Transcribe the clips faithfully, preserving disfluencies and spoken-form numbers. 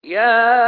يا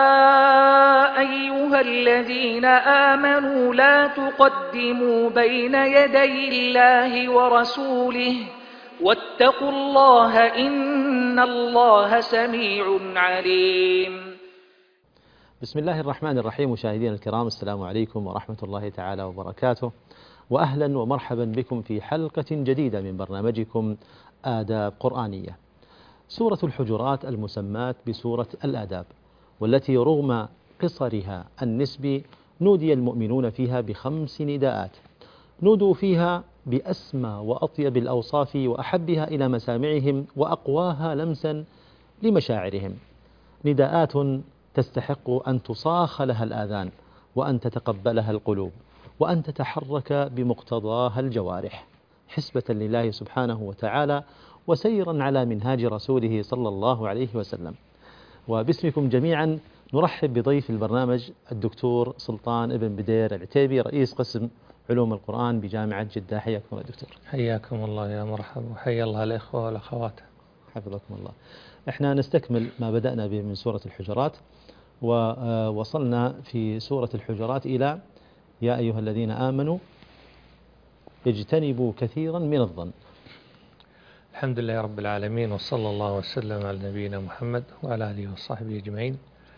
أيها الذين آمنوا لا تقدموا بين يدي الله ورسوله واتقوا الله إن الله سميع عليم. بسم الله الرحمن الرحيم. مشاهدينا الكرام، السلام عليكم ورحمة الله تعالى وبركاته، وأهلا ومرحبا بكم في حلقة جديدة من برنامجكم آداب قرآنية. سورة الحجرات المسماة بسورة الآداب، والتي رغم قصرها النسبي نودي المؤمنون فيها بخمس نداءات، نودوا فيها بأسمى وأطيب الأوصاف وأحبها إلى مسامعهم وأقواها لمسا لمشاعرهم، نداءات تستحق أن تصاخ لها الآذان، وأن تتقبلها القلوب، وأن تتحرك بمقتضاها الجوارح، حسبة لله سبحانه وتعالى وسيرا على منهاج رسوله صلى الله عليه وسلم. وباسمكم جميعا نرحب بضيف البرنامج الدكتور سلطان ابن بدير العتيبي، رئيس قسم علوم القرآن بجامعة جدة. حياكم الله دكتور. حياكم الله يا مرحبا، وحيا الله الإخوة والأخوات. حفظكم الله. احنا نستكمل ما بدأنا به من سورة الحجرات، ووصلنا في سورة الحجرات إلى يا أيها الذين آمنوا اجتنبوا كثيرا من الظن. الحمد لله رب العالمين، وصلى الله وسلم على نبينا محمد وعلى آله وصحبه أجمعين.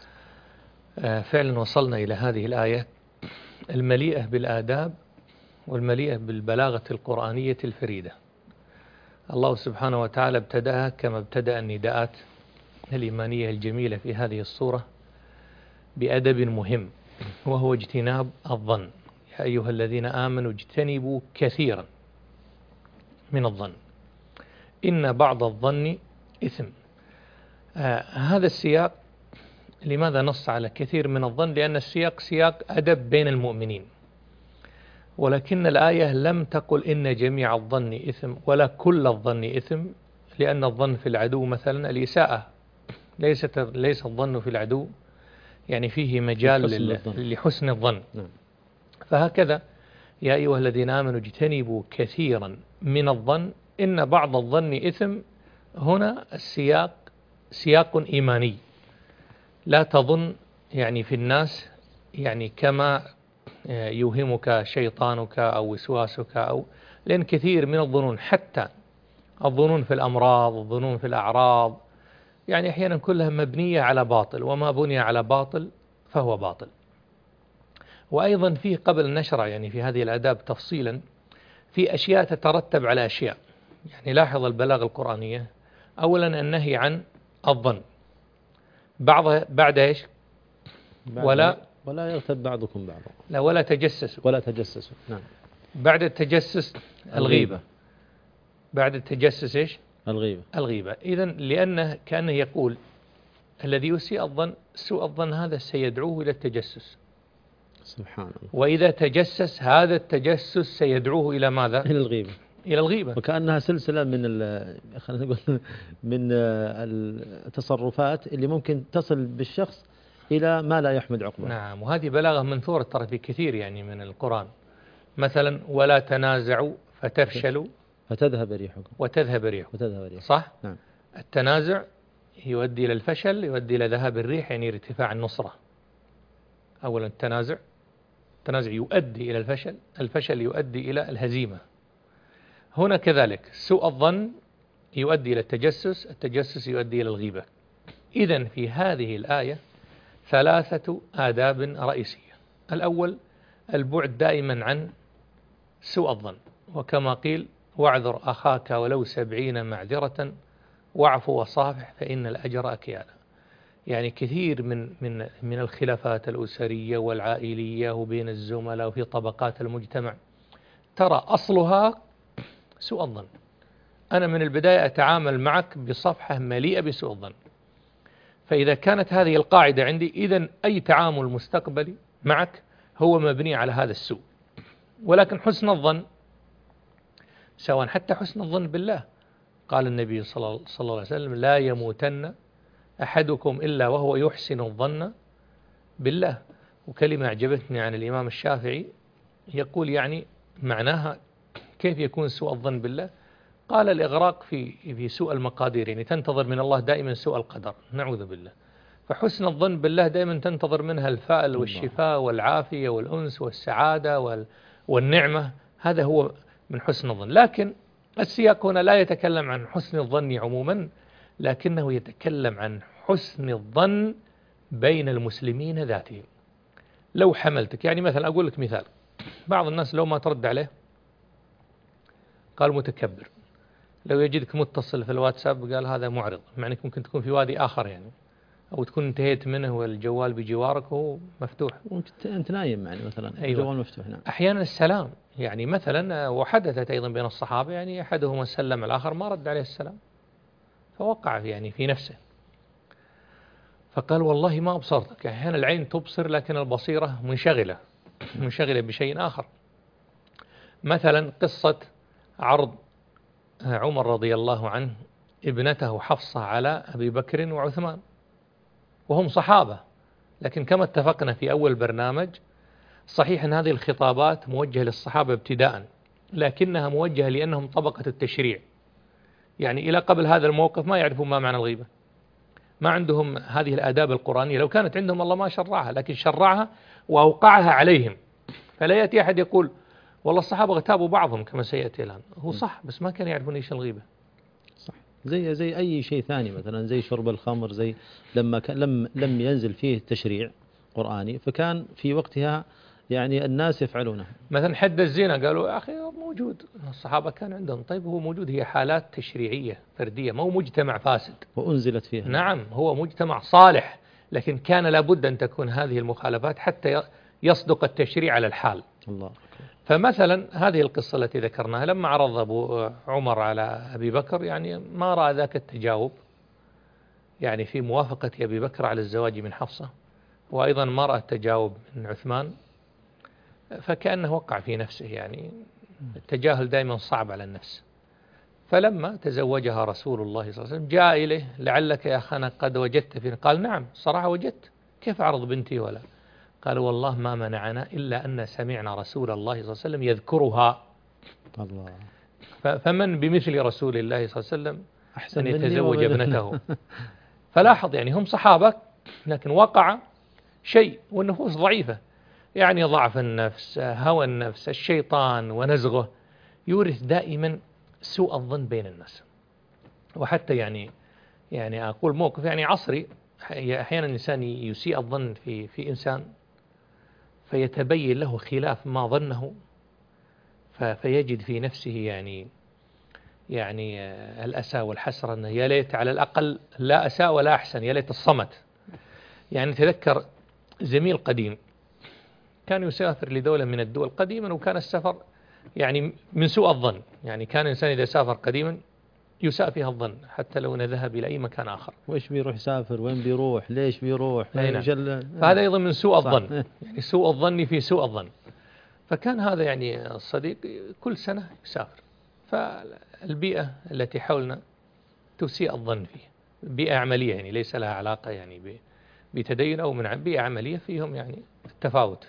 فعلا وصلنا إلى هذه الآية المليئة بالآداب والمليئة بالبلاغة القرآنية الفريدة. الله سبحانه وتعالى ابتدأها كما ابتدأ النداءات الإيمانية الجميلة في هذه الصورة بأدب مهم، وهو اجتناب الظن. يا أيها الذين آمنوا اجتنبوا كثيرا من الظن إن بعض الظن إثم. آه هذا السياق لماذا نص على كثير من الظن؟ لأن السياق سياق أدب بين المؤمنين، ولكن الآية لم تقل إن جميع الظن إثم ولا كل الظن إثم، لأن الظن في العدو مثلا الإساءة، ليست ليس الظن في العدو يعني فيه مجال لحسن, لحسن الظن. فهكذا يا أيها الذين آمنوا اجتنبوا كثيرا من الظن إن بعض الظن إثم. هنا السياق سياق إيماني، لا تظن يعني في الناس يعني كما يوهمك شيطانك أو وسواسك، أو لأن كثير من الظنون، حتى الظنون في الأمراض، الظنون في الأعراض، يعني أحيانا كلها مبنية على باطل، وما بني على باطل فهو باطل. وأيضا فيه قبل نشرة يعني في هذه الآداب تفصيلا في أشياء تترتب على أشياء. يعني لاحظ البلاغة القرآنية، أولا النهي عن الظن، بعض بعد إيش؟ ولا ولا يغتب بعضكم بعضا، لا ولا تجسسوا ولا تجسسوا. نعم. بعد التجسس الغيبة, الغيبة. بعد التجسس إيش؟ الغيبة. الغيبة. إذن لأنه كأنه يقول الذي يسيء الظن، سوء الظن هذا سيدعوه إلى التجسس. سبحان الله. وإذا تجسس هذا التجسس سيدعوه إلى ماذا؟ إلى الغيبة. إلى الغيبة. وكأنها سلسلة من خلينا نقول من التصرفات اللي ممكن تصل بالشخص إلى ما لا يحمد عقبه. نعم، وهذه بلاغة منثورة ترى في كثير يعني من القرآن. مثلا ولا تنازعوا فتفشلوا فتذهب ريحكم وتذهب ريحكم. وتذهب ريحكم. صح؟ نعم. التنازع يؤدي إلى الفشل، يؤدي إلى ذهاب الريح، يعني ارتفاع النصرة. أولا التنازع التنازع يؤدي إلى الفشل، الفشل يؤدي إلى الهزيمة. هنا كذلك سوء الظن يؤدي إلى التجسس، التجسس يؤدي إلى الغيبة. إذن في هذه الآية ثلاثة آداب رئيسية. الأول البعد دائما عن سوء الظن، وكما قيل واعذر أخاك ولو سبعين معذرة واعفو وصافح فإن الأجر أكيالا. يعني كثير من من من الخلافات الأسرية والعائلية وبين الزملاء وفي طبقات المجتمع ترى أصلها سوء الظن. أنا من البداية أتعامل معك بصفحة مليئة بسوء الظن، فإذا كانت هذه القاعدة عندي، إذن أي تعامل مستقبلي معك هو مبني على هذا السوء. ولكن حسن الظن سواء، حتى حسن الظن بالله، قال النبي صلى الله عليه وسلم لا يموتن أحدكم إلا وهو يحسن الظن بالله. وكلمة أعجبتني عن الإمام الشافعي، يقول يعني معناها كيف يكون سوء الظن بالله؟ قال الإغراق في في سوء المقادير، يعني تنتظر من الله دائما سوء القدر، نعوذ بالله. فحسن الظن بالله دائما تنتظر منها الفأل والشفاء والعافية والأنس والسعادة والنعمة، هذا هو من حسن الظن. لكن السياق هنا لا يتكلم عن حسن الظن عموما، لكنه يتكلم عن حسن الظن بين المسلمين ذاتهم. لو حملتك، يعني مثلا أقول لك مثال، بعض الناس لو ما ترد عليه قال متكبر، لو يجدك متصل في الواتساب قال هذا معرض، مع أنك ممكن تكون في وادي آخر يعني، أو تكون انتهيت منه والجوال بجوارك وهو مفتوح، ممكن أنت نايم يعني مثلا. أيوة. الجوال مفتوح. نعم. أحيانا السلام يعني مثلا، وحدثت أيضا بين الصحابة يعني أحدهما سلم الآخر ما رد عليه السلام، فوقع يعني في نفسه، فقال والله ما أبصرتك. أحيانا العين تبصر لكن البصيرة منشغلة منشغلة بشيء آخر. مثلا قصة عرض عمر رضي الله عنه ابنته حفصة على أبي بكر وعثمان، وهم صحابة، لكن كما اتفقنا في أول برنامج، صحيح أن هذه الخطابات موجهة للصحابة ابتداء، لكنها موجهة لأنهم طبقة التشريع، يعني إلى قبل هذا الموقف ما يعرفون ما معنى الغيبة، ما عندهم هذه الآداب القرآنية، لو كانت عندهم الله ما شرعها، لكن شرعها وأوقعها عليهم. فلا يأتي أحد يقول والله الصحابة اغتابوا بعضهم كما سيأتي الآن، هو صح بس ما كانوا يعرفون إيش الغيبة. صح. زي زي أي شيء ثاني، مثلا زي شرب الخمر، زي لما لم لم ينزل فيه تشريع قرآني فكان في وقتها يعني الناس يفعلونه. مثلا حد الزنا قالوا يا أخي موجود، الصحابة كان عندهم، طيب هو موجود، هي حالات تشريعية فردية، مو مجتمع فاسد وأنزلت فيها. نعم، هو مجتمع صالح، لكن كان لابد أن تكون هذه المخالفات حتى يصدق التشريع على الحال. الله. فمثلا هذه القصة التي ذكرناها لما عرض أبو عمر على أبي بكر، يعني ما رأى ذاك التجاوب يعني في موافقة أبي بكر على الزواج من حفصة، وأيضا ما رأى التجاوب من عثمان، فكأنه وقع في نفسه، يعني التجاهل دائما صعب على النفس. فلما تزوجها رسول الله صلى الله عليه وسلم جاء إليه لعلك يا أخانا قد وجدت فينا، قال نعم صراحة وجدت، كيف أعرض بنتي ولا؟ قال والله ما منعنا إلا أن سمعنا رسول الله صلى الله عليه وسلم يذكرها. الله. فمن بمثل رسول الله صلى الله عليه وسلم أحسن أن يتزوج وبدنا. ابنته. فلاحظ يعني هم صحابة، لكن وقع شيء والنفوس ضعيفة، يعني ضعف النفس، هوى النفس، الشيطان ونزغه يورث دائما سوء الظن بين الناس. وحتى يعني يعني أقول موقف يعني عصري، أحيانا الإنسان يسيء الظن في في إنسان فيتبين له خلاف ما ظنه، فيجد في نفسه يعني يعني الأسى والحسرة، أنه يا ليت على الأقل لا أساء ولا أحسن، يا ليت الصمت. يعني تذكر زميل قديم كان يسافر لدولة من الدول قديما، وكان السفر يعني من سوء الظن، يعني كان الإنسان إذا سافر قديما يساء فيها الظن حتى لو ذهب إلى أي مكان آخر. وإيش بيروح يسافر، وين بيروح، ليش بيروح، نعم. جل... فهذا أيضا من سوء الظن، يعني سوء الظن في سوء الظن. فكان هذا يعني الصديق كل سنة يسافر، فالبيئة التي حولنا تسيء الظن فيه، بيئة عملية يعني ليس لها علاقة يعني بتدين أو من بيئة عملية فيهم يعني التفاوت.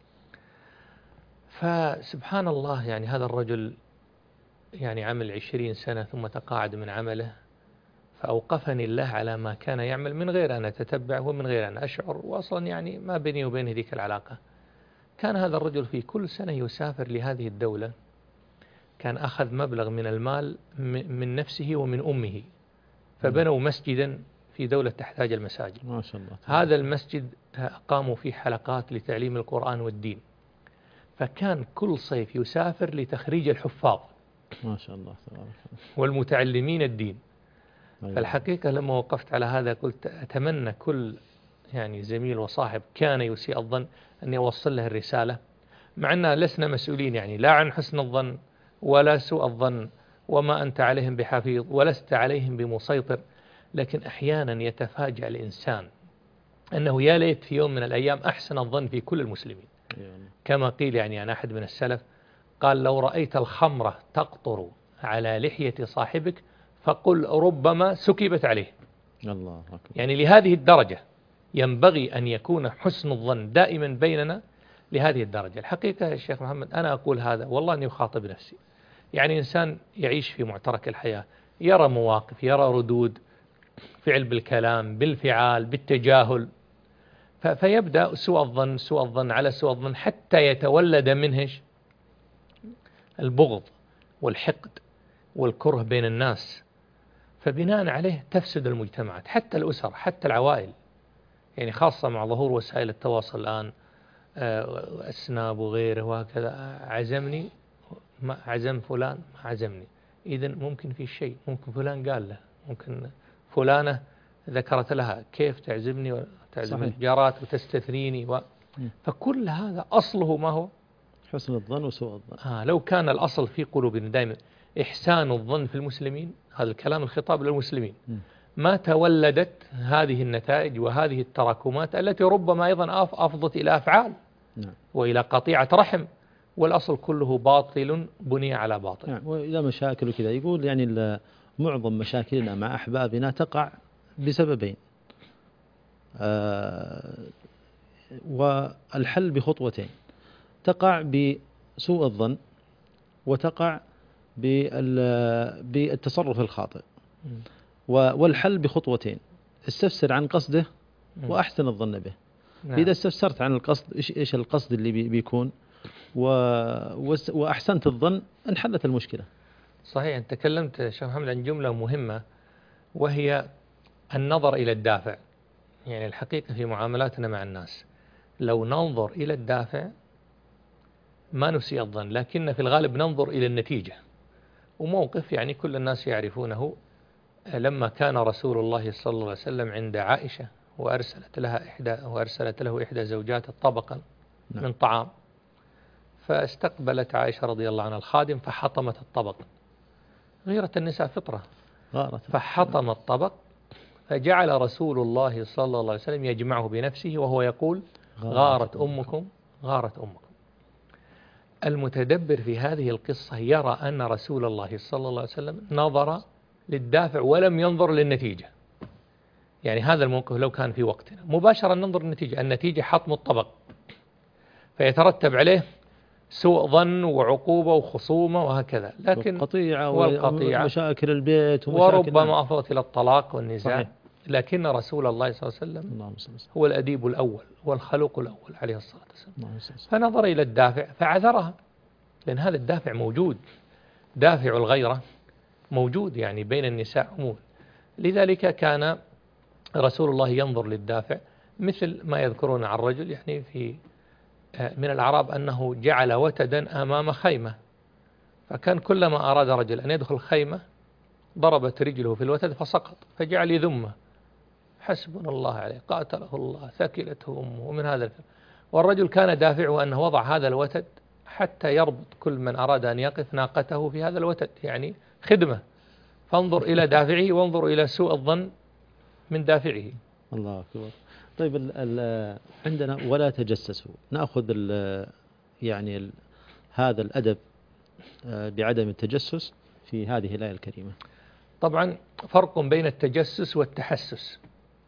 فسبحان الله يعني هذا الرجل يعني عمل عشرين سنة ثم تقاعد من عمله، فأوقفني الله على ما كان يعمل من غير أن أتتبع ومن غير أن أشعر، وأصلا يعني ما بيني وبينه ذيك العلاقة. كان هذا الرجل في كل سنة يسافر لهذه الدولة، كان أخذ مبلغ من المال من نفسه ومن أمه، فبنوا مسجدا في دولة تحتاج المساجد. ما شاء الله. هذا المسجد قاموا فيه حلقات لتعليم القرآن والدين، فكان كل صيف يسافر لتخريج الحفاظ ما شاء الله والمتعلمين الدين. فالحقيقة لما وقفت على هذا قلت أتمنى كل يعني زميل وصاحب كان يسيء الظن أن يوصل له الرسالة، مع أننا لسنا مسؤولين يعني لا عن حسن الظن ولا سوء الظن، وما أنت عليهم بحفيظ ولست عليهم بمسيطر، لكن أحيانا يتفاجأ الإنسان أنه يا ليت في يوم من الأيام أحسن الظن في كل المسلمين. كما قيل يعني عن أحد من السلف قال لو رأيت الخمرة تقطر على لحية صاحبك فقل ربما سكبت عليه. الله أكبر. يعني لهذه الدرجة ينبغي أن يكون حسن الظن دائما بيننا، لهذه الدرجة. الحقيقة يا شيخ محمد أنا أقول هذا والله أني أخاطب نفسي، يعني إنسان يعيش في معترك الحياة، يرى مواقف، يرى ردود، فعل بالكلام، بالفعال، بالتجاهل، فيبدأ سوء الظن سوء الظن على سوء الظن حتى يتولد منه البغض والحقد والكره بين الناس، فبناء عليه تفسد المجتمعات، حتى الأسر، حتى العوائل، يعني خاصة مع ظهور وسائل التواصل الآن، السناب وغيره وهكذا، عزمني ما عزم فلان ما عزمني، إذن ممكن في شيء، ممكن فلان قال له، ممكن فلانة ذكرت لها كيف تعزمني وتعزم الجارات وتستثنيني و... فكل هذا أصله ما هو؟ حسن الظن وسوء الظن. آه لو كان الأصل في قلوبنا دائما إحسان الظن في المسلمين، هذا الكلام الخطاب للمسلمين، ما تولدت هذه النتائج وهذه التراكمات التي ربما أيضا أفضت إلى أفعال نعم. وإلى قطيعة رحم، والأصل كله باطل بني على باطل. نعم. وإلى مشاكل كذا، يقول يعني معظم مشاكلنا مع أحبابنا تقع بسببين، آه والحل بخطوتين، تقع بسوء الظن وتقع بالتصرف الخاطئ، والحل بخطوتين، استفسر عن قصده وأحسن الظن به. نعم. إذا استفسرت عن القصد إيش إيش القصد اللي بيكون وأحسنت الظن انحلت المشكلة. صحيح. أنت تكلمت شيخ محمد عن جملة مهمة، وهي النظر إلى الدافع. يعني الحقيقة في معاملاتنا مع الناس لو ننظر إلى الدافع ما نسيء الظن، لكن في الغالب ننظر إلى النتيجة. وموقف يعني كل الناس يعرفونه، لما كان رسول الله صلى الله عليه وسلم عند عائشة وأرسلت لها إحدى وأرسلت له إحدى زوجات طبقا من طعام، فاستقبلت عائشة رضي الله عنها الخادم فحطمت الطبق. غيرة النساء فطرة، فحطم الطبق، فجعل رسول الله صلى الله عليه وسلم يجمعه بنفسه وهو يقول غارت أمكم غارت أمكم. المتدبر في هذه القصة يرى أن رسول الله صلى الله عليه وسلم نظر للدافع ولم ينظر للنتيجة. يعني هذا الموقف لو كان في وقتنا مباشرة ننظر للنتيجة، النتيجة حطم الطبق، فيترتب عليه سوء ظن وعقوبة وخصومة وهكذا، لكن والقطيعة والقطيعة ومشاكل البيت وربما أفضت إلى الطلاق والنزاع. صحيح. لكن رسول الله صلى الله عليه وسلم هو الأديب الأول والخلوق الأول عليه الصلاة والسلام، فنظر إلى الدافع فعذرها، لأن هذا الدافع موجود، دافع الغيرة موجود يعني بين النساء عموما. لذلك كان رسول الله ينظر للدافع، مثل ما يذكرون عن الرجل يعني في من الأعراب أنه جعل وتدا أمام خيمة، فكان كلما أراد رجل أن يدخل خيمة ضربت رجله في الوتد فسقط، فجعل يذمه، حسبنا الله عليه، قاتله الله، ثكلته أمه، ومن هذا الكلام. والرجل كان دافعه أنه وضع هذا الوتد حتى يربط كل من أراد أن يقف ناقته في هذا الوتد، يعني خدمة. فانظر إلى دافعه وانظر إلى سوء الظن من دافعه. الله أكبر. طيب ال ال عندنا ولا تجسسوا، نأخذ ال يعني ال هذا الأدب بعدم التجسس في هذه الآية الكريمة. طبعا فرق بين التجسس والتحسس.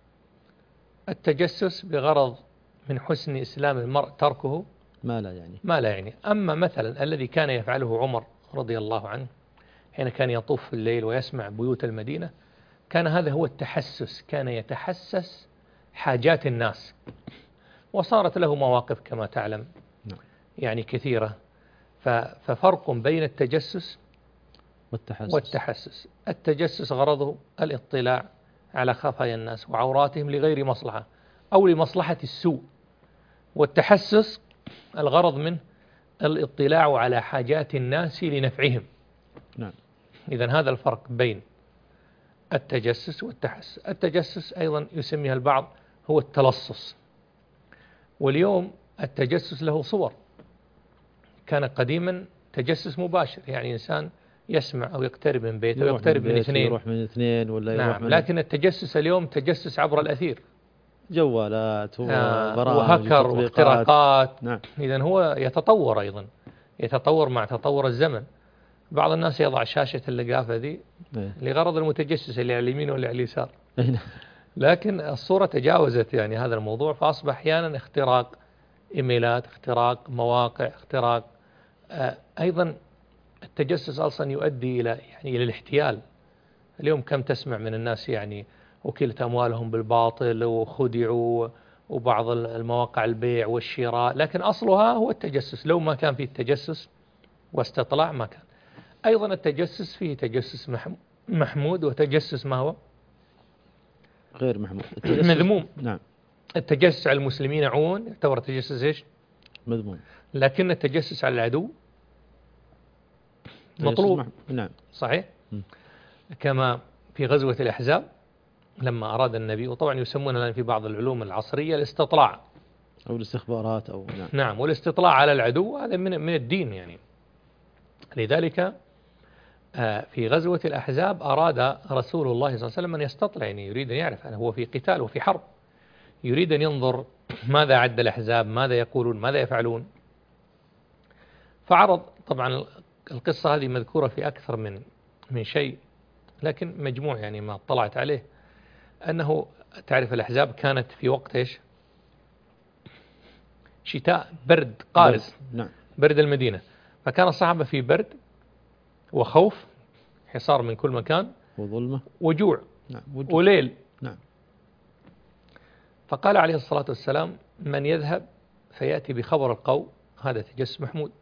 التجسس بغرض من حسن إسلام المرء تركه ما لا يعني ما لا يعني. أما مثلا الذي كان يفعله عمر رضي الله عنه حين كان يطوف في الليل ويسمع بيوت المدينة، كان هذا هو التحسس، كان يتحسس حاجات الناس، وصارت له مواقف كما تعلم يعني كثيرة. ففرق بين التجسس والتحسس. والتحسس. التجسس غرضه الاطلاع على خفايا الناس وعوراتهم لغير مصلحة أو لمصلحة السوء، والتحسس الغرض منه الاطلاع على حاجات الناس لنفعهم. نعم. إذن هذا الفرق بين التجسس والتحسس. التجسس أيضا يسميها البعض هو التلصص، واليوم التجسس له صور. كان قديما تجسس مباشر، يعني إنسان يسمع أو يقترب من بيته ويقترب من, من اثنين يروح من اثنين ولا يروح نعم. من لكن التجسس اليوم تجسس عبر الأثير، جوالات وبرامج وهكر واختراقات. نعم. إذن هو يتطور أيضا، يتطور مع تطور الزمن. بعض الناس يضع شاشة اللقافة ذي لغرض المتجسس اللي على اليمين واللي على اليسار، لكن الصورة تجاوزت يعني هذا الموضوع، فأصبح أحيانا اختراق إيميلات، اختراق مواقع، اختراق آه أيضا التجسس أصلا يؤدي إلى يعني إلى الاحتيال. اليوم كم تسمع من الناس يعني وكلت أموالهم بالباطل وخدعوا، وبعض المواقع البيع والشراء، لكن أصلها هو التجسس. لو ما كان فيه التجسس واستطلاع ما كان. أيضا التجسس فيه تجسس محمود وتجسس ما هو غير محمود، مذموم. نعم. التجسس على المسلمين عون يعتبر تجسس إيش؟ مذموم. لكن التجسس على العدو مطلوب. مح... نعم صحيح. م. كما في غزوة الأحزاب لما أراد النبي، وطبعا يسمون الآن في بعض العلوم العصرية الاستطلاع أو الاستخبارات أو نعم, نعم والاستطلاع على العدو هذا من من الدين يعني. لذلك في غزوة الأحزاب أراد رسول الله صلى الله عليه وسلم أن يستطلع، يعني يريد أن يعرف أنه هو في قتال وفي حرب، يريد أن ينظر ماذا عد الأحزاب، ماذا يقولون، ماذا يفعلون. فعرض، طبعا القصة هذه مذكورة في أكثر من من شيء، لكن مجموع يعني ما اطلعت عليه أنه تعرف الأحزاب كانت في وقت إيش؟ شتاء، برد قارس، نعم. برد المدينة، فكان الصحابة في برد وخوف، حصار من كل مكان وظلمة وجوع، نعم. وليل. نعم. فقال عليه الصلاة والسلام: من يذهب فيأتي بخبر القوم، هذا تجسس محمود.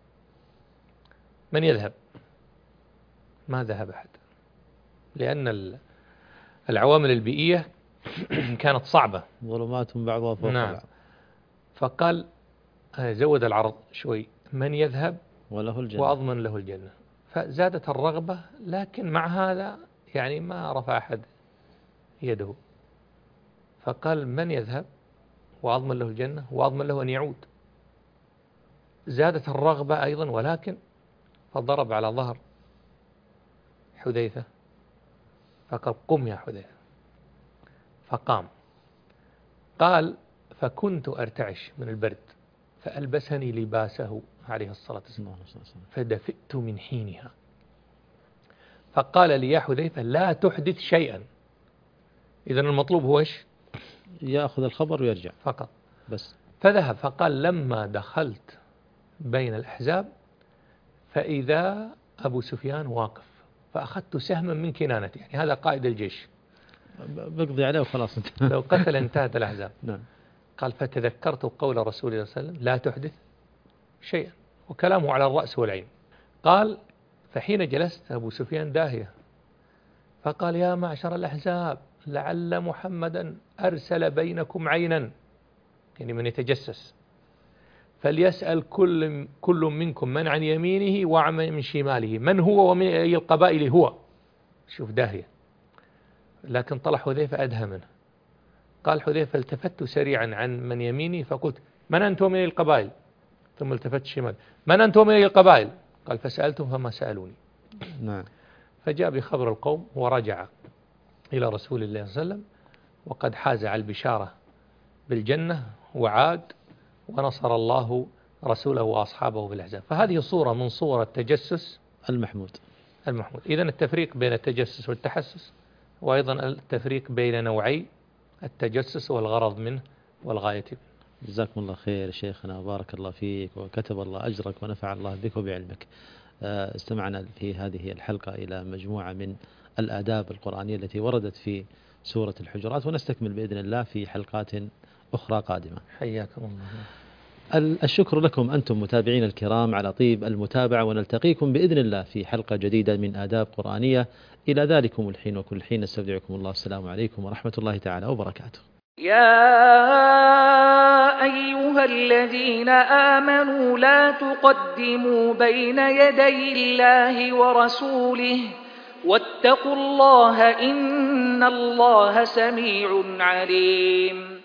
من يذهب؟ ما ذهب أحد، لأن العوامل البيئية كانت صعبة، ظلمات بعضها فوق نعم. بعض. فقال زود العرض شوي: من يذهب وله الجنة وأضمن له الجنة. فزادت الرغبة، لكن مع هذا يعني ما رفع أحد يده. فقال: من يذهب وأضمن له الجنة وأضمن له أن يعود. زادت الرغبة أيضا، ولكن فضرب على ظهر حذيفة فقال: قم يا حذيفة. فقام. قال: فكنت أرتعش من البرد فألبسني لباسه عليه الصلاة والسلام فدفئت من حينها. فقال لي: يا حذيفة لا تحدث شيئا. إذن المطلوب هو إيش؟ يأخذ الخبر ويرجع فقط بس. فذهب. فقال: لما دخلت بين الأحزاب فإذا أبو سفيان واقف، فأخذت سهما من كنانتي، يعني هذا قائد الجيش، بقضي عليه وخلاص انت. لو قتل انتهت الأحزاب. نعم. قال: فتذكرت قول رسول الله صلى الله عليه وسلم: لا تحدث شيئا، وكلامه على الرأس والعين. قال: فحين جلست أبو سفيان داهية، فقال: يا معشر الأحزاب، لعل محمدا أرسل بينكم عينا، يعني من يتجسس، فليسأل كل كل منكم من عن يمينه ومن شماله من هو ومن أي القبائل هو. شوف داهية. لكن طلع حذيفة أدهى منه. قال حذيفة: التفت سريعا عن من يميني فقلت: من أنتم من أي القبائل؟ ثم التفت شمال: من أنتم من أي القبائل؟ قال: فسألتم فما سألوني. نعم. فجاء بخبر القوم ورجع إلى رسول الله صلى الله عليه وسلم وقد حاز على البشارة بالجنة، وعاد ونصر الله رسوله وأصحابه بالأحزاب. فهذه صورة من صور التجسس المحمود المحمود. إذن التفريق بين التجسس والتحسس، وأيضا التفريق بين نوعي التجسس والغرض منه والغاية منه. جزاكم الله خير شيخنا، بارك الله فيك وكتب الله أجرك ونفع الله بك وبعلمك. استمعنا في هذه الحلقة إلى مجموعة من الآداب القرآنية التي وردت في سورة الحجرات، ونستكمل بإذن الله في حلقات أخرى قادمة. حياكم الله. الشكر لكم أنتم متابعين الكرام على طيب المتابعة، ونلتقيكم بإذن الله في حلقة جديدة من آداب قرآنية. إلى ذلكم الحين وكل حين استودعكم الله. السلام عليكم ورحمة الله تعالى وبركاته. يا أيها الذين آمنوا لا تقدموا بين يدي الله ورسوله واتقوا الله إن الله سميع عليم.